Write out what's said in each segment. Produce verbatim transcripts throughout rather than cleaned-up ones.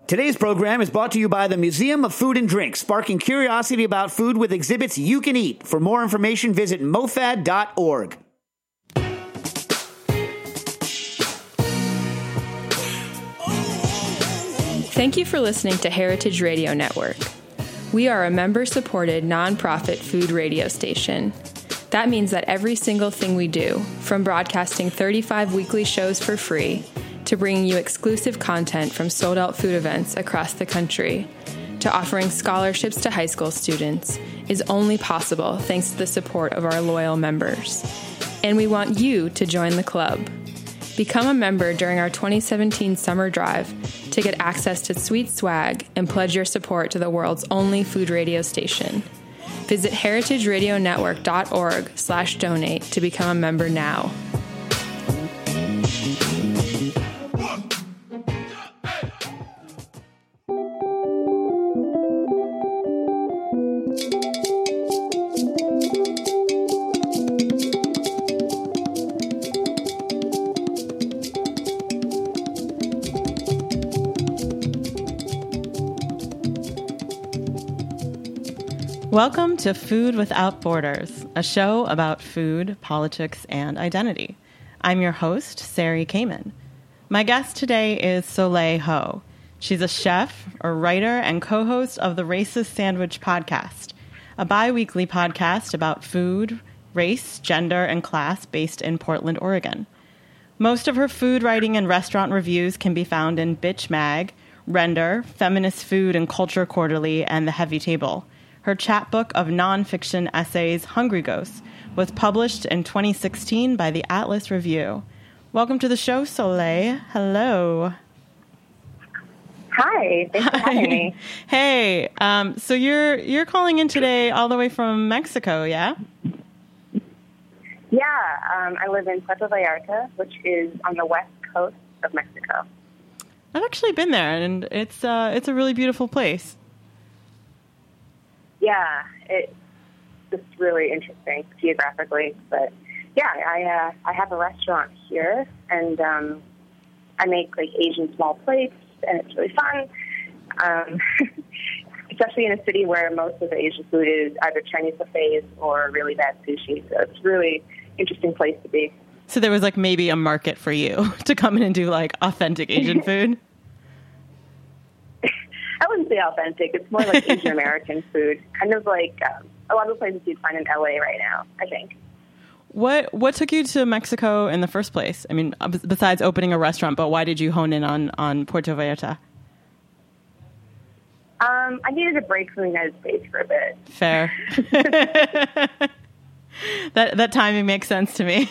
Today's program is brought to you by the Museum of Food and Drink, sparking curiosity about food with exhibits you can eat. For more information, visit mofad dot org. Thank you for listening to Heritage Radio Network. We are a member-supported, nonprofit food radio station. That means that every single thing we do, from broadcasting thirty-five weekly shows for free to bringing you exclusive content from sold-out food events across the country, to offering scholarships to high school students, is only possible thanks to the support of our loyal members. And we want you to join the club. Become a member during our twenty seventeen summer drive to get access to sweet swag and pledge your support to the world's only food radio station. Visit heritage radio network dot org slash donate to become a member now. Welcome to Food Without Borders, a show about food, politics, and identity. I'm your host, Sari Kamen. My guest today is Soleil Ho. She's a chef, a writer, and co-host of the Racist Sandwich podcast, a bi-weekly podcast about food, race, gender, and class based in Portland, Oregon. Most of her food writing and restaurant reviews can be found in Bitch Mag, Render, Feminist Food and Culture Quarterly, and The Heavy Table. Her chapbook of nonfiction essays, Hungry Ghosts, was published in twenty sixteen by the Atlas Review. Welcome to the show, Soleil. Hello. Hi. Thanks for having me. Hey. Um, so you're you're calling in today all the way from Mexico, yeah? Yeah. Um, I live in Puerto Vallarta, which is on the west coast of Mexico. I've actually been there, and it's uh, it's a really beautiful place. Yeah, it's just really interesting geographically. But yeah, I uh, I have a restaurant here, and um, I make like Asian small plates, and it's really fun. Um, especially in a city where most of the Asian food is either Chinese buffets or really bad sushi. So it's a really interesting place to be. So there was like maybe a market for you to come in and do like authentic Asian food? I wouldn't say authentic. It's more like Asian American food, kind of like um, a lot of the places you'd find in L A right now, I think. What what took you to Mexico in the first place? I mean, besides opening a restaurant, but why did you hone in on, on Puerto Vallarta? Um, I needed a break from the United States for a bit. Fair. that that timing makes sense to me.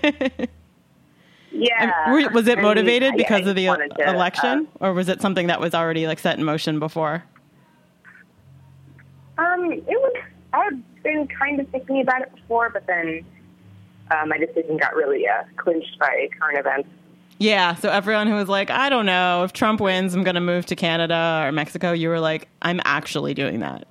Yeah. I mean, was it motivated I mean, because I, I of the to, election, uh, or was it something that was already like set in motion before? Um, it was. I had been kind of thinking about it before, but then uh, my decision got really uh, clinched by current events. Yeah. So everyone who was like, I don't know, if Trump wins, I'm going to move to Canada or Mexico. You were like, I'm actually doing that.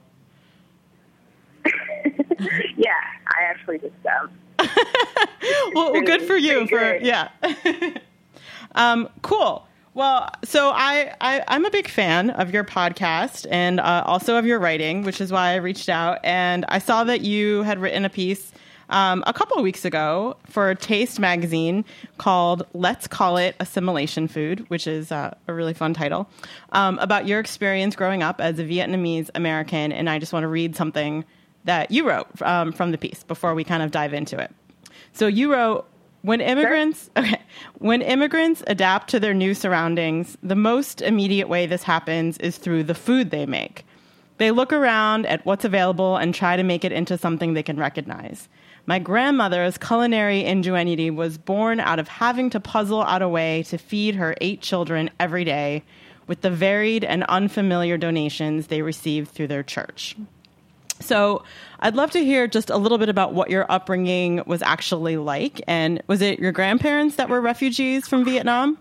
Yeah, I actually just. Um, well, well, good for you. For good. yeah. um, cool. Well, so I, I I'm a big fan of your podcast and uh, also of your writing, which is why I reached out. And I saw that you had written a piece um, a couple of weeks ago for Taste magazine called "Let's Call It Assimilation Food," which is uh, a really fun title, um, about your experience growing up as a Vietnamese American. And I just want to read something that you wrote um, from the piece before we kind of dive into it. So you wrote, when immigrants, okay, when immigrants adapt to their new surroundings, the most immediate way this happens is through the food they make. They look around at what's available and try to make it into something they can recognize. My grandmother's culinary ingenuity was born out of having to puzzle out a way to feed her eight children every day with the varied and unfamiliar donations they received through their church. So I'd love to hear just a little bit about what your upbringing was actually like. And was it your grandparents that were refugees from Vietnam?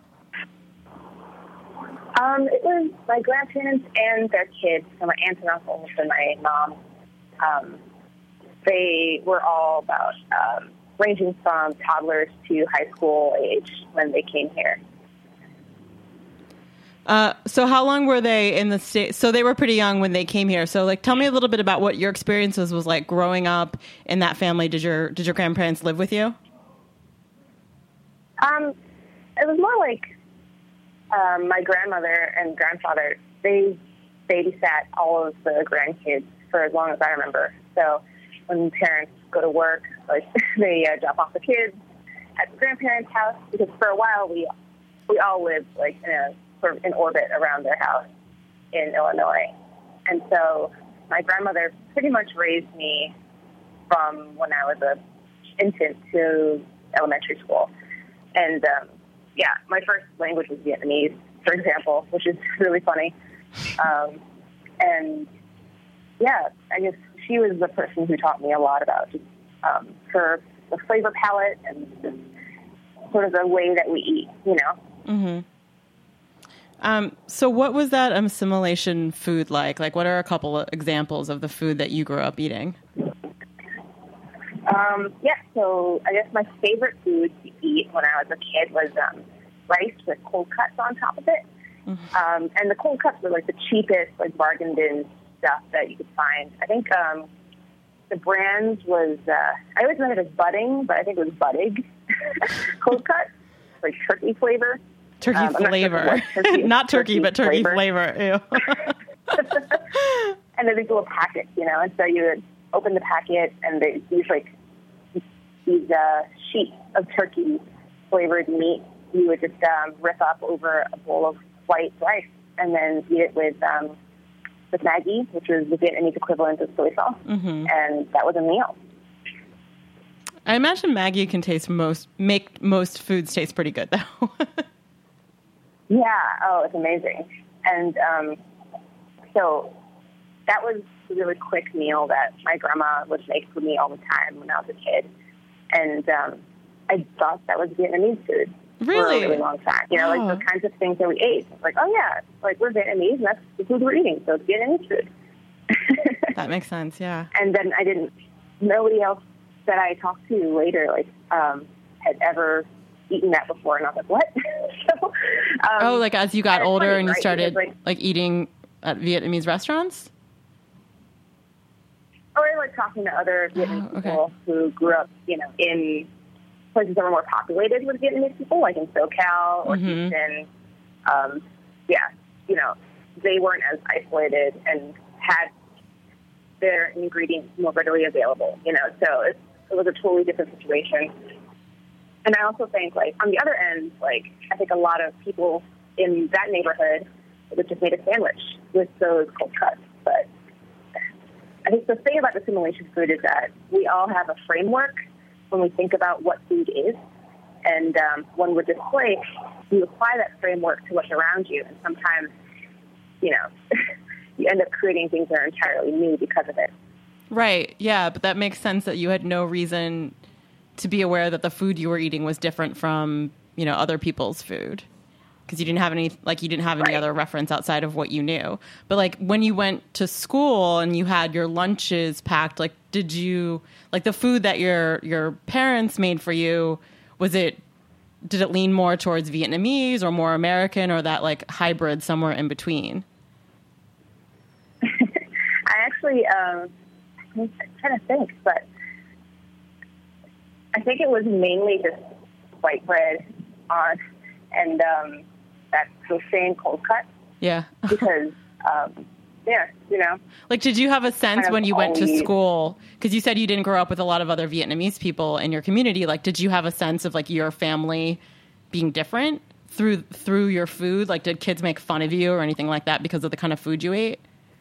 Um, it was my grandparents and their kids, so my aunts and uncles and my mom. Um, they were all about um, ranging from toddlers to high school age when they came here. Uh, so how long were they in the state? So they were pretty young when they came here. So like, tell me a little bit about what your experiences was like growing up in that family. Did your, did your grandparents live with you? Um, it was more like um, my grandmother and grandfather, they babysat all of the grandkids for as long as I remember. So when parents go to work, like they uh, drop off the kids at the grandparents' house, because for a while we we all lived like in a sort of in orbit around their house in Illinois. And so my grandmother pretty much raised me from when I was a infant to elementary school. And um, yeah, my first language was Vietnamese, for example, which is really funny. Um, and yeah, I guess she was the person who taught me a lot about just um, her the flavor palette and just sort of the way that we eat, you know. Mm-hmm. Um, so what was that assimilation food like? Like, what are a couple of examples of the food that you grew up eating? Um, yeah, so I guess my favorite food to eat when I was a kid was um, rice with cold cuts on top of it. Mm-hmm. Um, and the cold cuts were like the cheapest, like bargain bin stuff that you could find. I think um, the brand was, uh, I always remember it as Budding, but I think it was Buddig cold cuts, like turkey flavor. Turkey um, flavor. Not, sure turkey, not turkey, turkey, but turkey flavor. flavor. Ew. And they're these little packets, you know, and so you would open the packet and they use like these uh, sheets of turkey flavored meat. You would just um, rip up over a bowl of white rice and then eat it with um, with Maggi, which was the Vietnamese equivalent of soy sauce, mm-hmm. and that was a meal. I imagine Maggi can taste most make most foods taste pretty good though. Yeah. Oh, it's amazing. And um, so that was a really quick meal that my grandma would make for me all the time when I was a kid. And um, I thought that was Vietnamese food really? for a really long time. You know, oh. like the kinds of things that we ate. Like, oh, yeah, like we're Vietnamese, and that's the food we're eating, so it's Vietnamese food. That makes sense, yeah. And then I didn't, nobody else that I talked to later, like, um, had ever eaten that before, and I was like, what? so, um, oh, like as you got older funny, and you right? started, because, like, like, eating at Vietnamese restaurants? Or like talking to other Vietnamese oh, okay. people who grew up, you know, in places that were more populated with Vietnamese people, like in SoCal or mm-hmm. Houston. Um, yeah, you know, they weren't as isolated and had their ingredients more readily available, you know, so it, it was a totally different situation. And I also think, like, on the other end, like, I think a lot of people in that neighborhood would just made a sandwich with those cold cuts. But I think the thing about assimilation food is that we all have a framework when we think about what food is. And um, when we're displaced, you apply that framework to what's around you. And sometimes, you know, you end up creating things that are entirely new because of it. Right. Yeah. But that makes sense that you had no reason to be aware that the food you were eating was different from, you know, other people's food. Because you didn't have any, like, you didn't have any right. other reference outside of what you knew. But, like, when you went to school and you had your lunches packed, like, did you, like, the food that your your parents made for you, was it, did it lean more towards Vietnamese or more American or that, like, hybrid somewhere in between? I actually, um, I'm trying to think, but I think it was mainly just white bread on, and, um, that the same cold cut. Yeah. because, um, yeah, you know. Like, did you have a sense kind when you went to school, because you said you didn't grow up with a lot of other Vietnamese people in your community, like, did you have a sense of, like, your family being different through through your food? Like, did kids make fun of you or anything like that because of the kind of food you ate?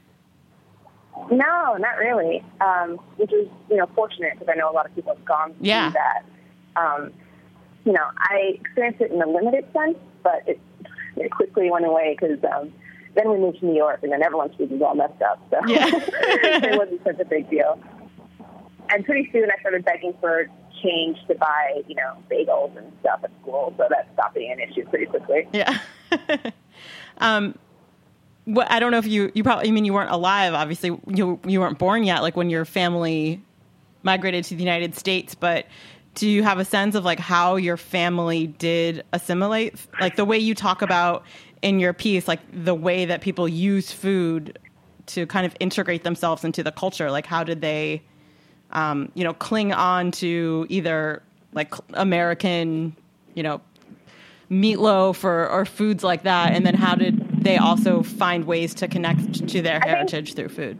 No, not really, um, which is, you know, fortunate because I know a lot of people have gone through yeah. that. Um, you know, I experienced it in a limited sense, but it, it quickly went away because um, then we moved to New York, and then everyone's food was all messed up, so yeah. it wasn't such a big deal. And pretty soon I started begging for change to buy, you know, bagels and stuff at school, so that stopped being an issue pretty quickly. Yeah. um, what, I don't know if you, you probably, I mean, you weren't alive, obviously, you you weren't born yet, like when your family migrated to the United States, but do you have a sense of, like, how your family did assimilate? Like, the way you talk about in your piece, like the way that people use food to kind of integrate themselves into the culture. Like, how did they, um, you know, cling on to either like American, you know, meatloaf or, or foods like that? And then how did they also find ways to connect to their heritage through food?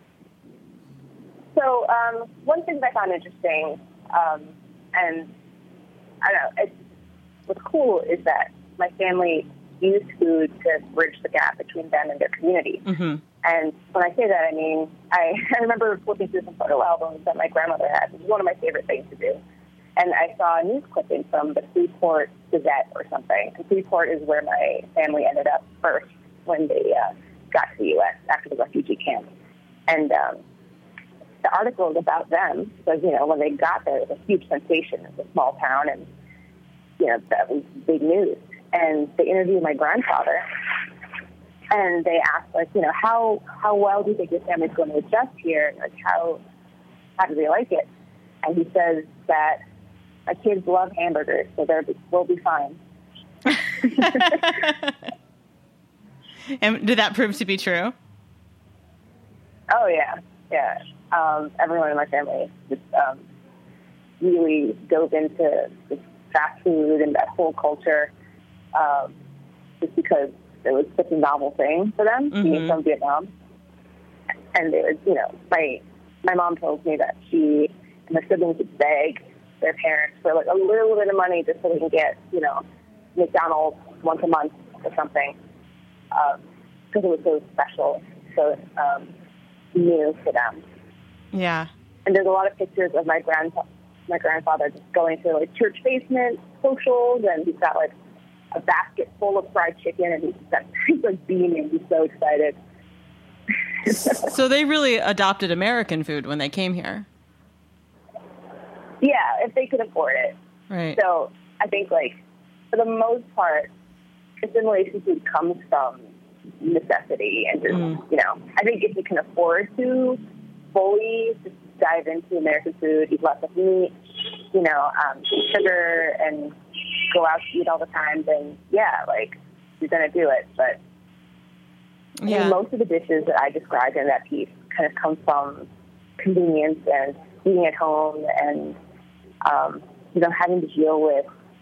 So um, one thing that I found interesting, um, and I don't know, it's, what's cool is that my family used food to bridge the gap between them and their community. Mm-hmm. And when I say that, I mean, I, I remember flipping through some photo albums that my grandmother had. It was one of my favorite things to do. And I saw a news clipping from the Freeport Gazette or something. And Freeport is where my family ended up first when they uh, got to the U S after the refugee camp. And um, the article was about them because, you know, when they got there, it was a huge sensation. It was a small town, and, you know, that was big news. And they interviewed my grandfather, and they asked, like, you know, how how well do you think your family's going to adjust here? Like, how how do they like it? And he says that my kids love hamburgers, so they're we'll be fine. And did that prove to be true? Oh yeah, yeah. Um, everyone in my family just um, really dove into this fast food and that whole culture, um, just because it was such a novel thing for them, mm-hmm. being from Vietnam. And they were, you know, my my mom told me that she and her siblings would beg their parents for like a little bit of money just so they can get, you know, McDonald's once a month or something, because um, it was so special, so um, new for them. Yeah. And there's a lot of pictures of my grandpa, my grandfather just going to like church basement socials, and he's got like a basket full of fried chicken, and he's, got, he's like beaming. He's so excited. So they really adopted American food when they came here. Yeah, if they could afford it. Right. So I think, like, for the most part, assimilation food comes from necessity and just, mm. you know, I think if you can afford to fully just dive into American food, eat lots of meat, you know, um, eat sugar and go out to eat all the time, then yeah, like, you're going to do it. But yeah. I mean, most of the dishes that I described in that piece kind of come from convenience and eating at home and, um, you know, having to deal with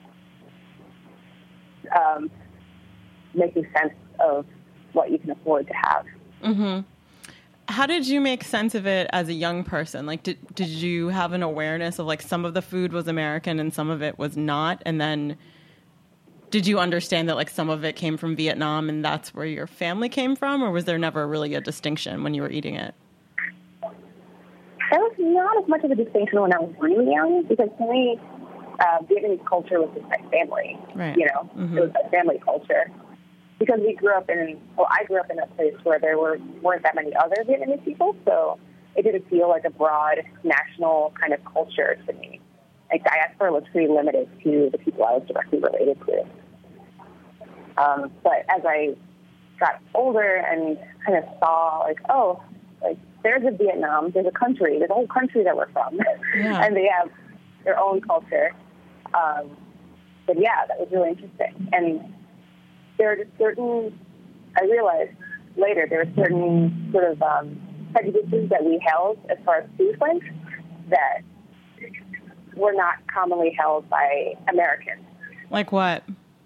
um, making sense of what you can afford to have. Mm-hmm. How did you make sense of it as a young person? Like, did did you have an awareness of, like, some of the food was American and some of it was not? And then did you understand that, like, some of it came from Vietnam and that's where your family came from? Or was there never really a distinction when you were eating it? There was not as much of a distinction when I was really young, because to me, uh, Vietnamese culture was just my family. Right. You know, mm-hmm. It was my family culture. Because we grew up in, well, I grew up in a place where there were, weren't that many other Vietnamese people, so it didn't feel like a broad national kind of culture to me. Like, diaspora was pretty limited to the people I was directly related to. Um, but as I got older and kind of saw, like, oh, like, there's a Vietnam, there's a country, there's a whole country that we're from, yeah. and they have their own culture. Um, but yeah, that was really interesting. And there are just certain, I realized later, there were certain sort of um, prejudices that we held as far as food went that were not commonly held by Americans. Like what?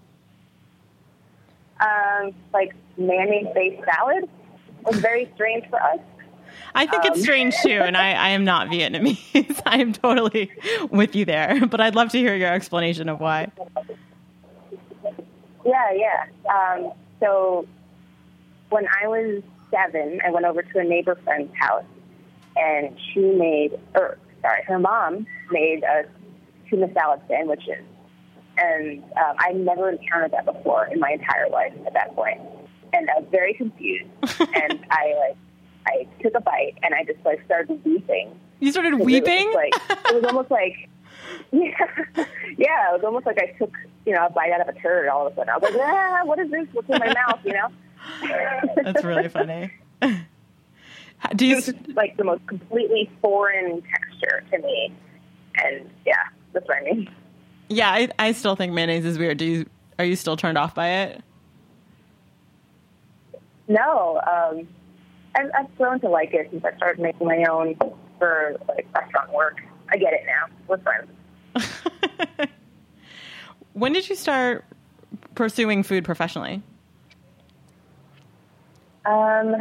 Um, like mayonnaise-based salad was very strange for us. I think um, it's strange, too, and I, I am not Vietnamese. I am totally with you there, but I'd love to hear your explanation of why. Yeah, yeah. Um, so when I was seven, I went over to a neighbor friend's house, and she made, or sorry, her mom made us tuna salad sandwiches. And um, I never encountered that before in my entire life at that point. And I was very confused. And I, like, I took a bite, and I just, like, started weeping. You started weeping? It was, like, it was almost like, yeah, yeah, it was almost like I took, you know, a bite out of a turd all of a sudden. I was like, ah, what is this? What's in my mouth, you know? That's really funny. Do you... It was just, like, the most completely foreign texture to me. And, yeah, that's what I mean. Yeah, I, I still think mayonnaise is weird. Do you, are you still turned off by it? no, um, I've, I've grown to like it since I started making my own for like restaurant work. I get it now. We're friends. When did you start pursuing food professionally? Um,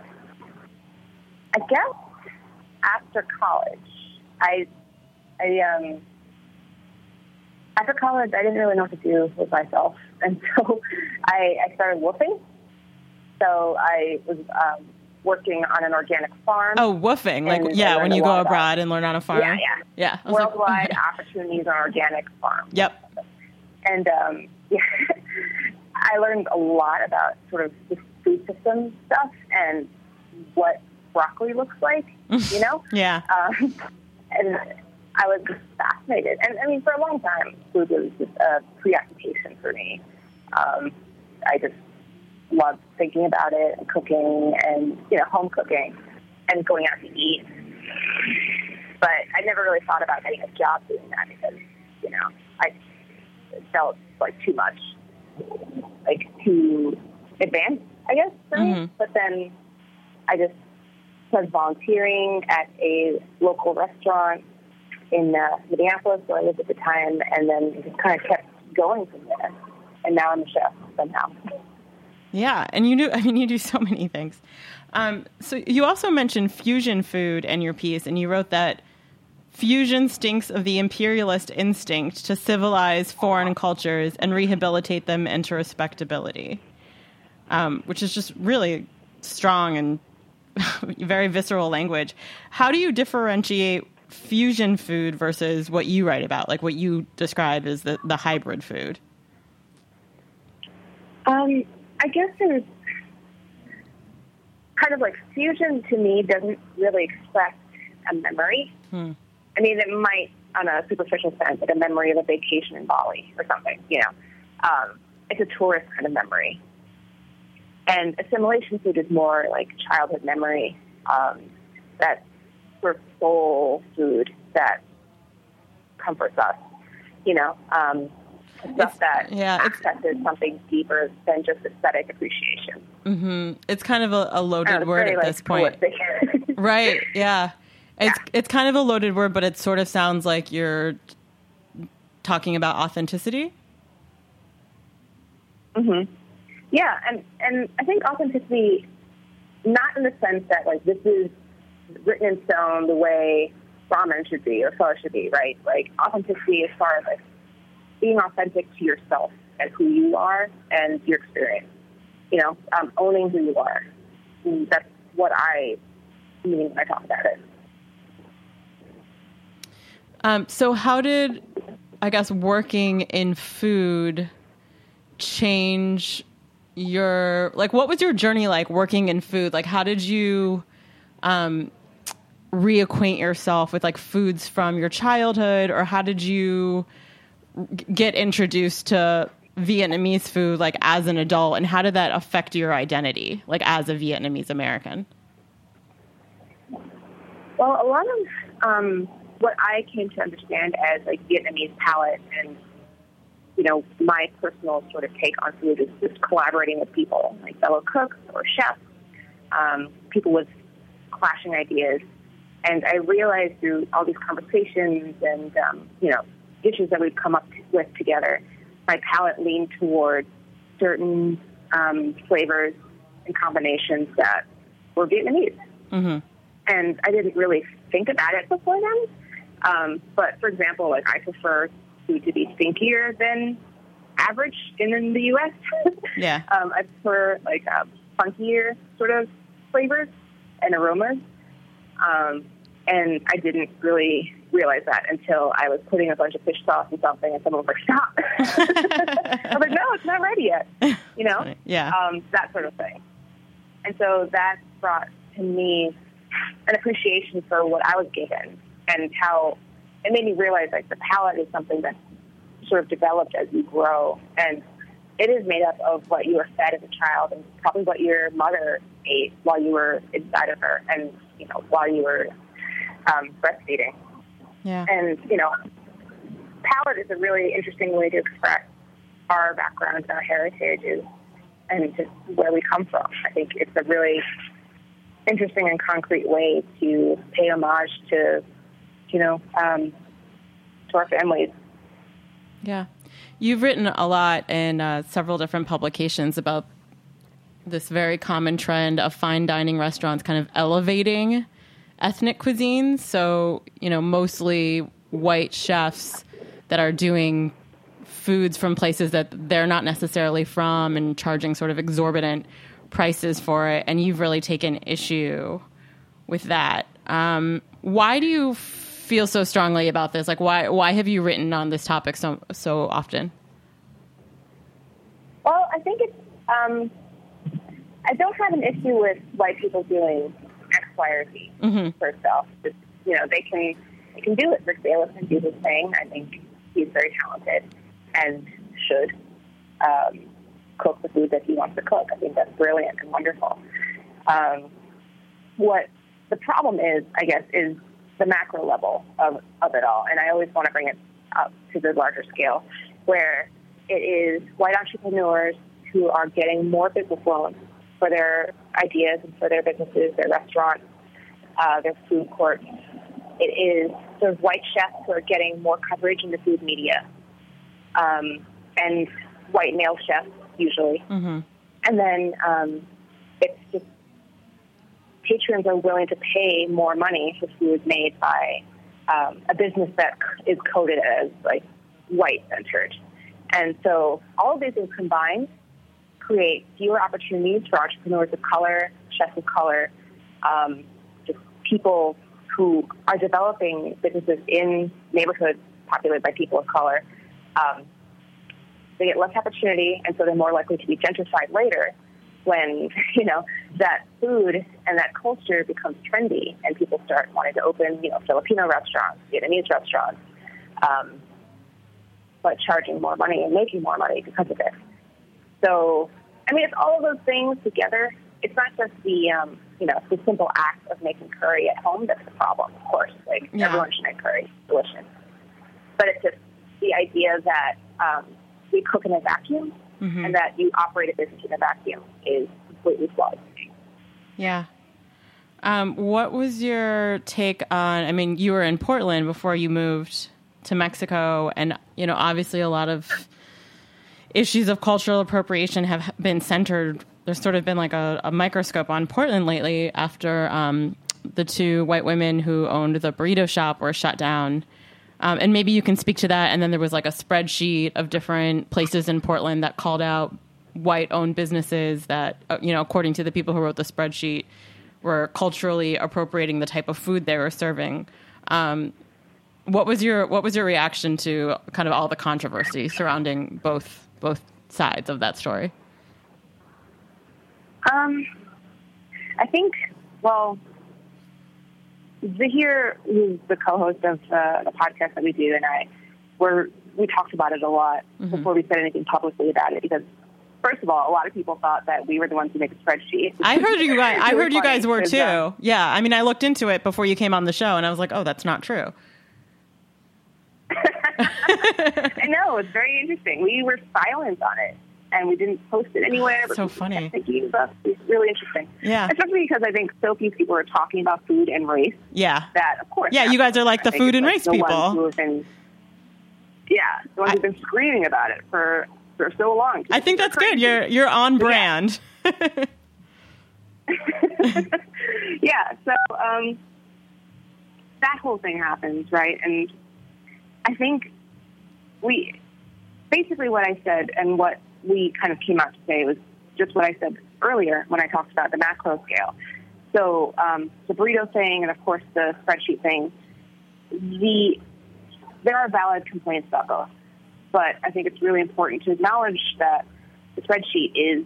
I guess after college, I, I um, after college, I didn't really know what to do with myself, and so I, I started woofing. So I was um, working on an organic farm. Oh, woofing! Like yeah, when you go abroad and learn on a farm. Yeah, yeah, yeah. I was Worldwide like, opportunities on organic farms. Yep. And um, yeah, I learned a lot about sort of the food system stuff and what broccoli looks like, you know? Yeah. Um, and I was just fascinated. And I mean, for a long time, food was just a preoccupation for me. Um, I just loved thinking about it and cooking and, you know, home cooking and going out to eat. But I never really thought about getting a job doing that because, you know, I felt like too much, like too advanced, I guess, for mm-hmm. me. But then I just started volunteering at a local restaurant in uh, Minneapolis, where I lived at the time, and then just kind of kept going from there. And now I'm a chef somehow. Yeah, and you do, I mean, you do so many things. Um, so you also mentioned fusion food in your piece, and you wrote that fusion stinks of the imperialist instinct to civilize foreign cultures and rehabilitate them into respectability, um, which is just really strong and very visceral language. How do you differentiate fusion food versus what you write about, like what you describe as the, the hybrid food? Um, I guess there's kind of like fusion to me doesn't really express a memory. Hmm. I mean, it might, on a superficial sense, like a memory of a vacation in Bali or something, you know. Um, it's a tourist kind of memory. And assimilation food is more like childhood memory, um, that sort of soul food that comforts us, you know, um, stuff it's, that yeah, accesses something deeper than just aesthetic appreciation. Mm-hmm. It's kind of a, a loaded know, word very, at like, this point. holistic. Right, yeah. It's Yeah. it's kind of a loaded word, but it sort of sounds like you're talking about authenticity. Mm-hmm. Yeah, and, and I think authenticity, not in the sense that, like, this is written in stone the way ramen should be or pho should be, right? Like, authenticity as far as, like, being authentic to yourself and who you are and your experience. You know, um, owning who you are. And that's what I mean when I talk about it. Um, so how did, I guess, working in food change your, like, what was your journey like working in food? Like, how did you um, reacquaint yourself with, like, foods from your childhood, or how did you g- get introduced to Vietnamese food, like, as an adult, and how did that affect your identity, like, as a Vietnamese American? Well, a lot of um, what I came to understand as, like, Vietnamese palate and, you know, my personal sort of take on food is just collaborating with people, like fellow cooks or chefs, um, people with clashing ideas. And I realized through all these conversations and, um, you know, dishes that we'd come up with together, my palate leaned toward certain um, flavors and combinations that were Vietnamese. Mm-hmm. And I didn't really think about it before then. Um, but, for example, like, I prefer food to be stinkier than average in, in the U S Yeah. um, I prefer, like, uh, funkier sort of flavors and aromas. Um, and I didn't really realize that until I was putting a bunch of fish sauce in something and someone was like, stop. I was like, no, it's not ready yet. You know? Yeah. Um, that sort of thing. And so that brought to me an appreciation for what I was given and how it made me realize, like, the palate is something that's sort of developed as you grow. And it is made up of what you were fed as a child and probably what your mother ate while you were inside of her and, you know, while you were um, breastfeeding. Yeah. And, you know, palate is a really interesting way to express our background and our heritage. Is and just where we come from. I think it's a really interesting and concrete way to pay homage to, you know, um, to our families. Yeah. You've written a lot in uh, several different publications about this very common trend of fine dining restaurants kind of elevating ethnic cuisines. So, you know, mostly white chefs that are doing foods from places that they're not necessarily from and charging sort of exorbitant prices for it. And you've really taken issue with that. Um, why do you feel so strongly about this? Like, why why have you written on this topic so so often? Well, I think it's, um, I don't have an issue with white people doing X, Y, or Z Mm-hmm. for itself. Just, you know, they can they can do it. Rick Bailiff can do his thing. I think he's very talented and should um, cook the food that he wants to cook. I think that's brilliant and wonderful. Um, what the problem is, I guess, is the macro level of, of it all. And I always want to bring it up to the larger scale, where it is white entrepreneurs who are getting more business loans for their ideas and for their businesses, their restaurants, uh, their food courts. It is those white chefs who are getting more coverage in the food media, um, and white male chefs usually. Mm-hmm. And then um, it's just patrons are willing to pay more money for food made by um, a business that is coded as like white-centered. And so all of these things combined create fewer opportunities for entrepreneurs of color, chefs of color, um, just people who are developing businesses in neighborhoods populated by people of color. Um, they get less opportunity, and so they're more likely to be gentrified later when, you know, that food and that culture becomes trendy and people start wanting to open, you know, Filipino restaurants, Vietnamese restaurants, um, but charging more money and making more money because of it. So, I mean, it's all of those things together. It's not just the, um, you know, the simple act of making curry at home that's the problem, of course. Like, Yeah. everyone should make curry. It's delicious. But it's just the idea that um, we cook in a vacuum, Mm-hmm. and that you operate a business in a vacuum is completely flawed. Yeah. Um, what was your take on, I mean, you were in Portland before you moved to Mexico, and, you know, obviously a lot of issues of cultural appropriation have been centered. There's sort of been like a, a microscope on Portland lately after um, the two white women who owned the burrito shop were shut down. Um, and maybe you can speak to that. And then there was like a spreadsheet of different places in Portland that called out white-owned businesses that, uh, you know, according to the people who wrote the spreadsheet, were culturally appropriating the type of food they were serving. Um, what was your what was your reaction to kind of all the controversy surrounding both both sides of that story? Um, I think, well, Zahir, who's the co-host of uh, the podcast that we do, and I, we're, we talked about it a lot Mm-hmm. before we said anything publicly about it, because first of all, a lot of people thought that we were the ones who make a spreadsheet. I heard you guys. I Really heard you funny, guys were 'cause, too. um, Yeah, I mean, I looked into it before you came on the show, and I was like, oh, that's not true. I know, it's very interesting. We were silent on it, and we didn't post it anywhere. But So people funny. kept thinking of us. It's really interesting. Yeah. Especially because I think so few people are talking about food and race Yeah. that, of course. Yeah, you guys are like the I think food it's and like race the ones people. who have been, yeah, the ones I- who've been screaming about it for, for so long. I think that's good. Crazy. You're you're on brand. Yeah, so um, that whole thing happens, right? And I think we, basically what I said and what we kind of came out to say was just what I said earlier when I talked about the macro scale. So um, the burrito thing and, of course, the spreadsheet thing, the there are valid complaints about both. But I think it's really important to acknowledge that the spreadsheet is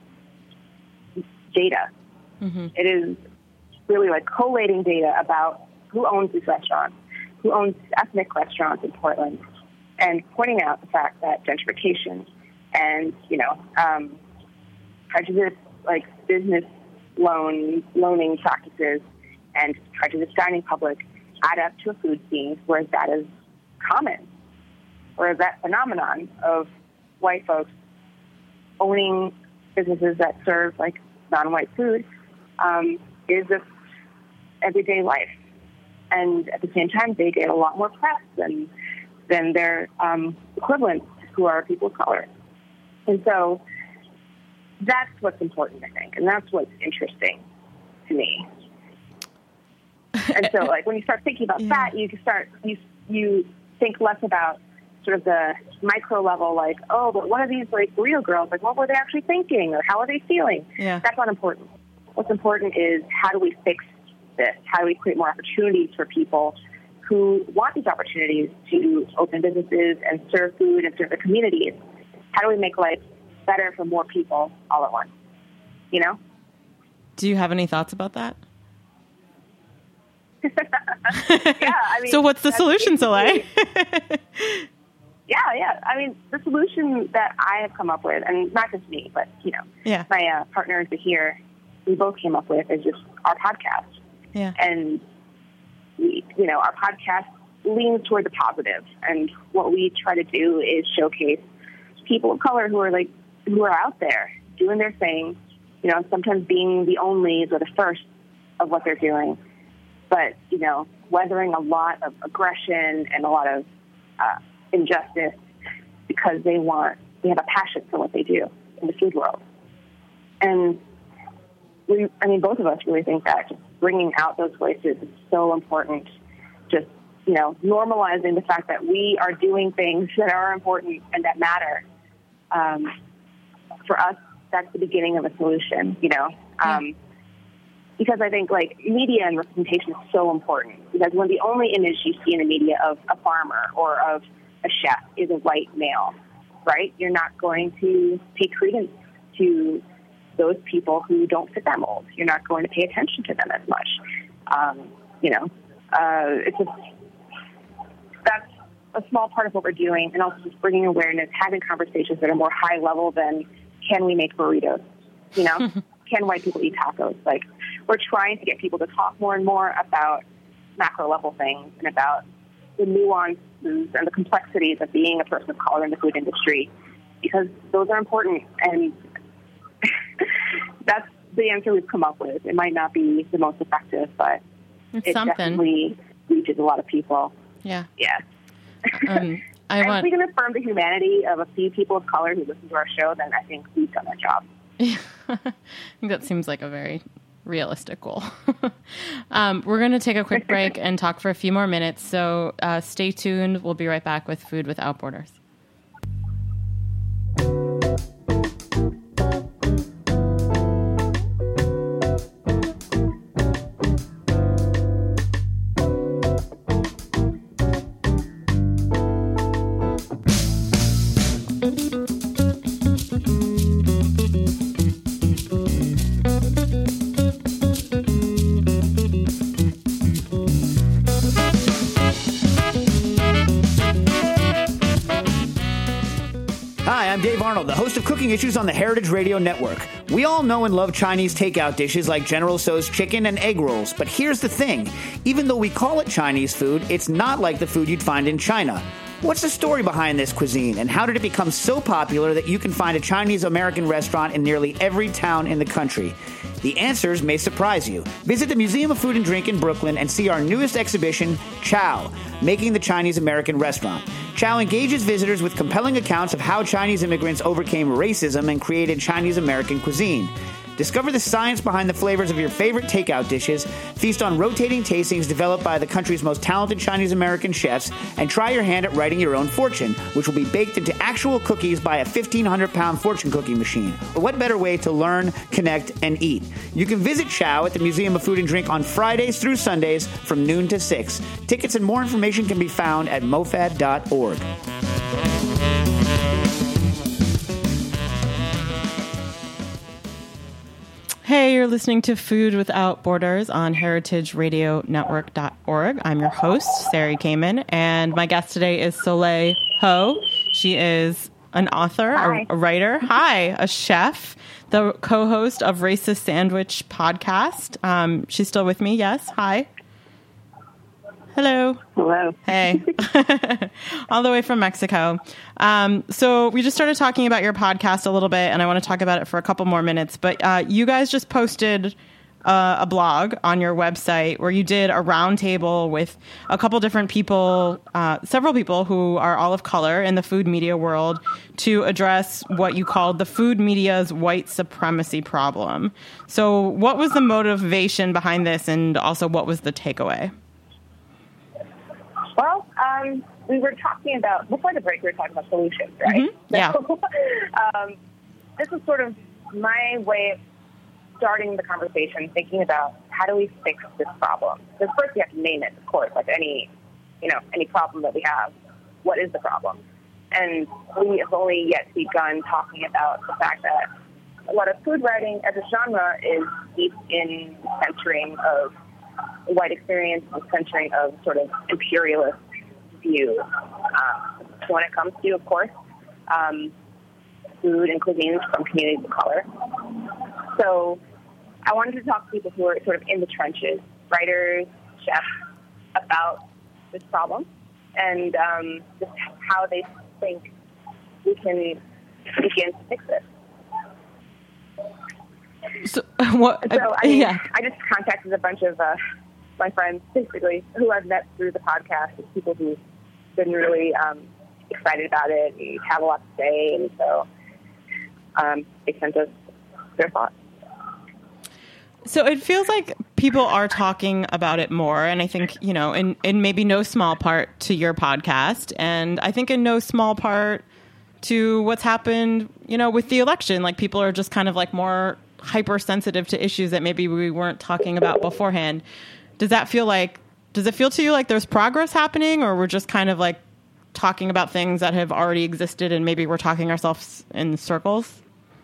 data. Mm-hmm. It is really like collating data about who owns these restaurants, who owns ethnic restaurants in Portland, and pointing out the fact that gentrification and, you know, um, prejudice, like business loan loaning practices and prejudice dining public add up to a food scene where that is common, or that phenomenon of white folks owning businesses that serve like non-white food um, is just everyday life. And at the same time, they get a lot more press than, than their um, equivalents who are people of color. And so that's what's important, I think, and that's what's interesting to me. And so, like, when you start thinking about yeah. that, you can start, you, you think less about sort of the micro level, like, oh, but what are these, like, burrito girls? Like, what were they actually thinking, or how are they feeling? Yeah. That's not important. What's important is how do we fix this? How do we create more opportunities for people who want these opportunities to open businesses and serve food and serve their communities? How do we make life better for more people all at once? You know? Do you have any thoughts about that? yeah. I mean, so what's the solution, Soleil? yeah, yeah. I mean, the solution that I have come up with, and not just me, but, you know, yeah. my uh, partners here, we both came up with is just our podcast. Yeah. And, we, you know, our podcast leans toward the positive. And what we try to do is showcase people of color who are, like, who are out there doing their thing, you know, sometimes being the onlys or the first of what they're doing. But, you know, weathering a lot of aggression and a lot of uh, injustice because they want, they have a passion for what they do in the food world. And we, I mean, both of us really think that just bringing out those voices is so important. Just, you know, normalizing the fact that we are doing things that are important and that matter. Um, for us, that's the beginning of a solution, you know. Um, Because I think, like, media and representation is so important. Because when the only image you see in the media of a farmer or of a chef is a white male, right? You're not going to pay credence to those people who don't fit that mold. You're not going to pay attention to them as much. Um, you know, uh, it's just, that's a small part of what we're doing. And also just bringing awareness, having conversations that are more high level than, can we make burritos? You know, can white people eat tacos? Like, we're trying to get people to talk more and more about macro level things and about the nuances and the complexities of being a person of color in the food industry, because those are important. And that's the answer we've come up with. It might not be the most effective, but it's it something. definitely reaches a lot of people. Yeah. Yeah. Um, I and want... if we can affirm the humanity of a few people of color who listen to our show, then I think we've done our job. I think that seems like a very realistic goal. um, we're going to take a quick break and talk for a few more minutes. So uh, stay tuned. We'll be right back with Food Without Borders. I'm Dave Arnold, the host of Cooking Issues on the Heritage Radio Network. We all know and love Chinese takeout dishes like General Tso's chicken and egg rolls, but here's the thing. Even though we call it Chinese food, it's not like the food you'd find in China. What's the story behind this cuisine, and how did it become so popular that you can find a Chinese-American restaurant in nearly every town in the country? The answers may surprise you. Visit the Museum of Food and Drink in Brooklyn and see our newest exhibition, Chow, Making the Chinese-American Restaurant. Chow engages visitors with compelling accounts of how Chinese immigrants overcame racism and created Chinese-American cuisine. Discover the science behind the flavors of your favorite takeout dishes, feast on rotating tastings developed by the country's most talented Chinese-American chefs, and try your hand at writing your own fortune, which will be baked into actual cookies by a fifteen hundred pound fortune cookie machine. What better way to learn, connect, and eat? You can visit Chow at the Museum of Food and Drink on Fridays through Sundays from noon to six. Tickets and more information can be found at mofad dot org. Hey, you're listening to Food Without Borders on heritage radio network dot org. I'm your host, Sari Kamen, and my guest today is Soleil Ho. She is an author, a, a writer, hi, a chef, the co-host of Racist Sandwich podcast. Um, she's still with me, yes? Hi. Hello. Hello. Hey. All the way from Mexico. Um, so we just started talking about your podcast a little bit, and I want to talk about it for a couple more minutes. But uh, you guys just posted uh, a blog on your website where you did a roundtable with a couple different people, uh, several people who are all of color in the food media world, to address what you called the food media's white supremacy problem. So what was the motivation behind this, and also what was the takeaway? Well, um, we were talking about, before the break, we were talking about solutions, right? Mm-hmm. Yeah. So, um, this is sort of my way of starting the conversation, thinking about how do we fix this problem? Because first we have to name it, of course, like any, you know, any problem that we have. What is the problem? And we have only yet begun talking about the fact that a lot of food writing as a genre is deep in censoring of white experience, and censoring of sort of imperialist view. Um, so when it comes to, of course, um, food and cuisines from communities of color. So I wanted to talk to people who are sort of in the trenches, writers, chefs, about this problem and um, just how they think we can begin to fix it. So, what, so I mean, yeah. I just contacted a bunch of uh, my friends, basically, who I've met through the podcast, people who've been really um, excited about it and have a lot to say, and so um, they sent us their thoughts. So it feels like people are talking about it more, and I think, you know, in, in maybe no small part to your podcast, and I think in no small part to what's happened, you know, with the election. Like, people are just kind of like more hypersensitive to issues that maybe we weren't talking about beforehand. Does that feel like, does it feel to you like there's progress happening, or we're just kind of like talking about things that have already existed and maybe we're talking ourselves in circles?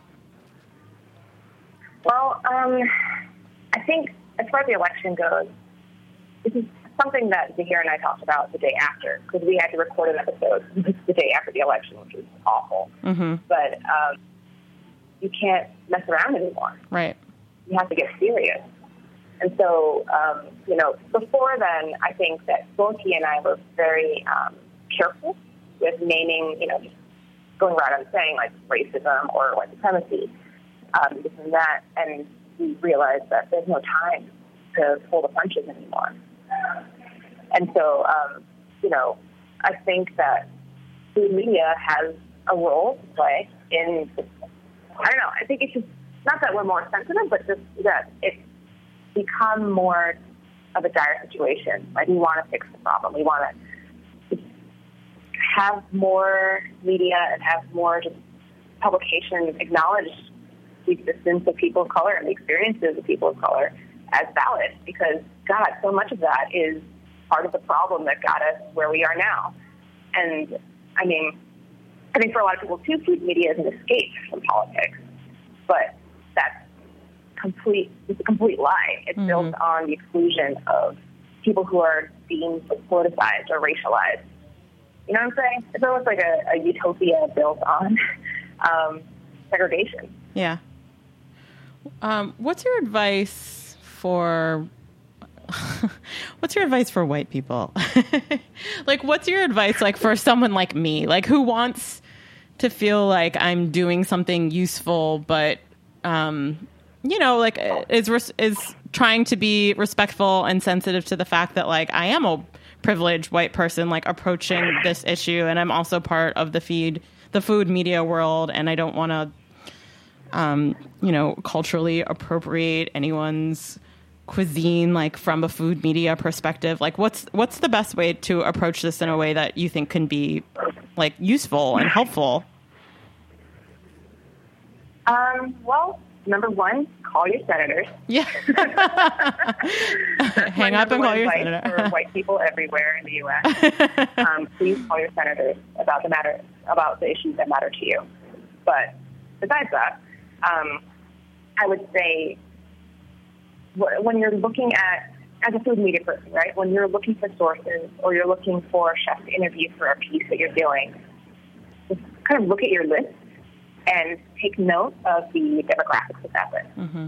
Well, um, I think as far as the election goes, this is something that Zahir and I talked about the day after, because we had to record an episode the day after the election, which was awful. Mm-hmm. But um, you can't mess around anymore. Right. You have to get serious. And so, um, you know, before then, I think that both he and I were very um, careful with naming, you know, just going right on saying, like, racism or white supremacy, um, this and that. And we realized that there's no time to pull the punches anymore. And so, um, you know, I think that food media has a role to play in, I don't know, I think it's just, not that we're more sensitive, but just that it's become more of a dire situation. Like, we want to fix the problem. We want to have more media and have more just publications acknowledge the existence of people of color and the experiences of people of color as valid, because, God, so much of that is part of the problem that got us where we are now. And, I mean, I think for a lot of people, too, food media is an escape from politics. But that's complete, it's a complete lie. It's mm-hmm. built on the exclusion of people who are deemed politicized or racialized. You know what I'm saying? It's almost like a, a utopia built on um, segregation. Yeah. Um, what's your advice for... what's your advice for white people? Like, what's your advice, like, for someone like me, like, who wants to feel like I'm doing something useful, but, um, you know, like, is is trying to be respectful and sensitive to the fact that, like, I am a privileged white person, like, approaching this issue, and I'm also part of the feed, the food media world, and I don't want to, um, you know, culturally appropriate anyone's cuisine, like, from a food media perspective. Like, what's what's the best way to approach this in a way that you think can be, like, useful and helpful? Um, well, number one, call your senators. Yeah. Hang up and call your senator. For white people everywhere in the U S um, please call your senators about the matter, about the issues that matter to you. But besides that, um, I would say, when you're looking at, as a food media person, right, when you're looking for sources or you're looking for a chef to interview for a piece that you're doing, just kind of look at your list and take note of the demographics of that list. Mm-hmm.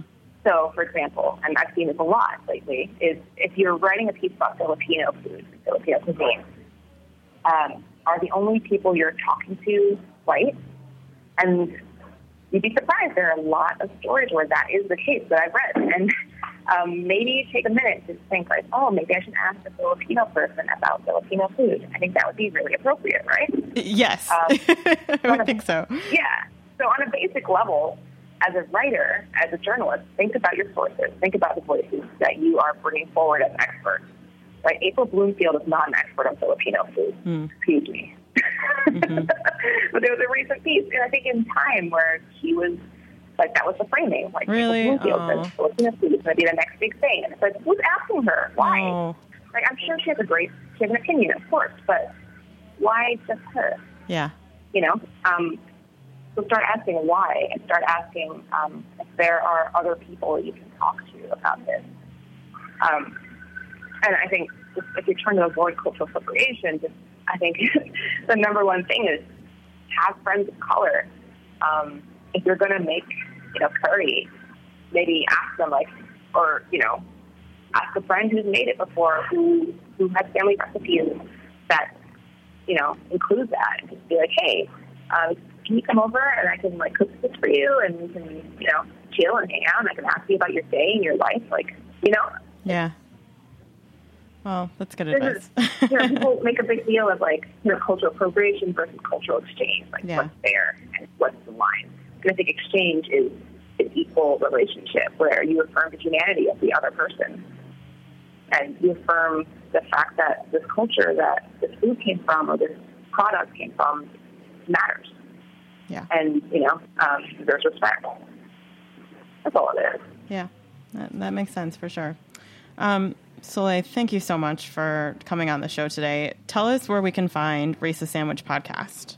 So, for example, and I've seen this a lot lately, is if you're writing a piece about Filipino food, Filipino cuisine, um, are the only people you're talking to white? And you'd be surprised. There are a lot of stories where that is the case that I've read. And um, maybe take a minute to think like, oh, maybe I should ask a Filipino person about Filipino food. I think that would be really appropriate, right? Yes, Um, I would think so. Yeah. So on a basic level, as a writer, as a journalist, think about your sources. Think about the voices that you are bringing forward as experts. Right? April Bloomfield is not an expert on Filipino food. Mm. Excuse me. Mm-hmm. But there was a recent piece, and I think in Time, where she was, like, that was the framing. Like, really? April Bloomfield says Filipino food is going to be the next big thing. And it's like, who's asking her? Why? Oh. Like, I'm sure she has a great, she has an opinion, of course, but why just her? Yeah. You know? Um, So start asking why, and start asking um, if there are other people you can talk to about this. Um, and I think just, if you're trying to avoid cultural appropriation, just, I think the number one thing is have friends of color. Um, if you're going to make, you know, curry, maybe ask them, like, or, you know, ask a friend who's made it before, who who has family recipes that, you know, include that, and just be like, hey, um, can you come over and I can, like, cook this for you, and we can, you know, chill and hang out, and I can ask you about your day and your life, like, you know? Yeah. Well, that's good There's advice. A, you know, people make a big deal of, like, you know, cultural appropriation versus cultural exchange, like, yeah. what's there and what's the line. And I think exchange is an equal relationship where you affirm the humanity of the other person, and you affirm the fact that this culture that this food came from or this product came from matters. Yeah. And, you know, um, there's respect. That's all it is. Yeah, that, that makes sense for sure. Um, Soleil, thank you so much for coming on the show today. Tell us where we can find Racist Sandwich Podcast.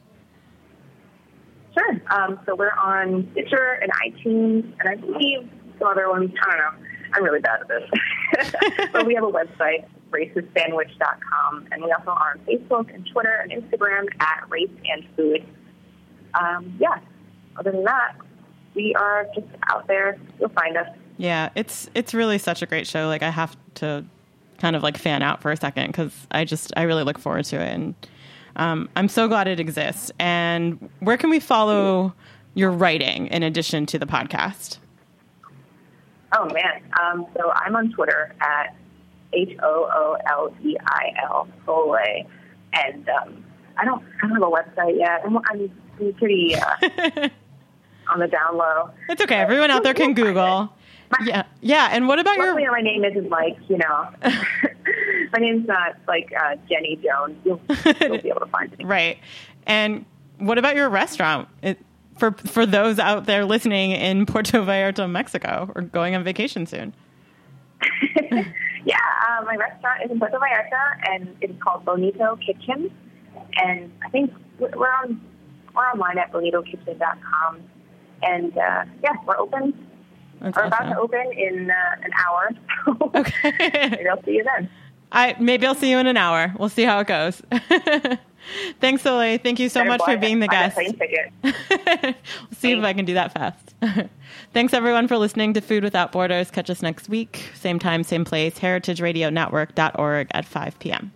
Sure. Um, so we're on Stitcher and iTunes, and I believe some other ones. I don't know. I'm really bad at this. But we have a website, racist sandwich dot com, and we also are on Facebook and Twitter and Instagram at Race and Food. Um, yeah, other than that, we are just out there. You'll find us. Yeah, it's it's really such a great show. Like, I have to kind of, like, fan out for a second because I just, I really look forward to it. And um, I'm so glad it exists. And where can we follow your writing in addition to the podcast? Oh, man. Um, so I'm on Twitter at H O O L E I L, Soleil. And um, I don't, I don't have a website yet. I'm, I'm pretty uh, on the down low. It's okay. Everyone out there can Google. My, yeah. Yeah. And what about luckily your... my name isn't like, you know, my name's not like uh, Jenny Jones. You'll, you'll be able to find me. Right. And what about your restaurant? It, for for those out there listening in Puerto Vallarta, Mexico, or going on vacation soon. Yeah. Uh, my restaurant is in Puerto Vallarta, and it's called Bonito Kitchen. And I think we're on we're online at bonito kitchen dot com. And, uh, yeah, we're open. That's we're awesome. about to open in uh, an hour. So okay. maybe I'll see you then. I Maybe I'll see you in an hour. We'll see how it goes. Thanks, Soleil. Thank you so Better much for being the guest. Plane ticket. We'll see Thanks. If I can do that fast. Thanks, everyone, for listening to Food Without Borders. Catch us next week. Same time, same place, heritage radio network dot org at five p.m.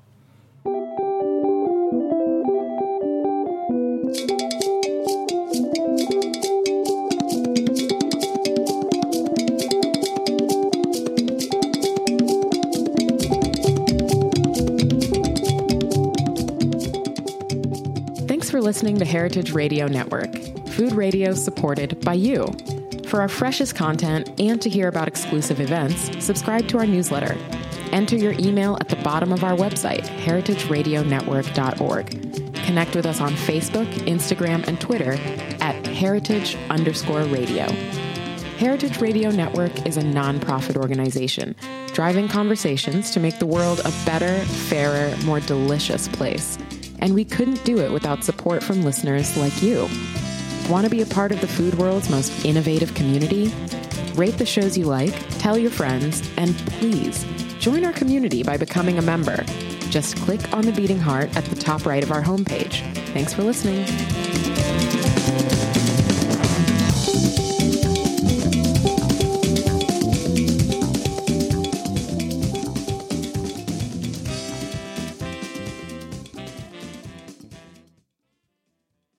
Thanks for listening to Heritage Radio Network, food radio supported by you. For our freshest content and to hear about exclusive events, subscribe to our newsletter. Enter your email at the bottom of our website, heritage radio network dot org. Connect with us on Facebook, Instagram, and Twitter at heritage underscore radio. Heritage Radio Network is a nonprofit organization driving conversations to make the world a better, fairer, more delicious place. And we couldn't do it without support from listeners like you. Want to be a part of the food world's most innovative community? Rate the shows you like, tell your friends, and please join our community by becoming a member. Just click on the beating heart at the top right of our homepage. Thanks for listening.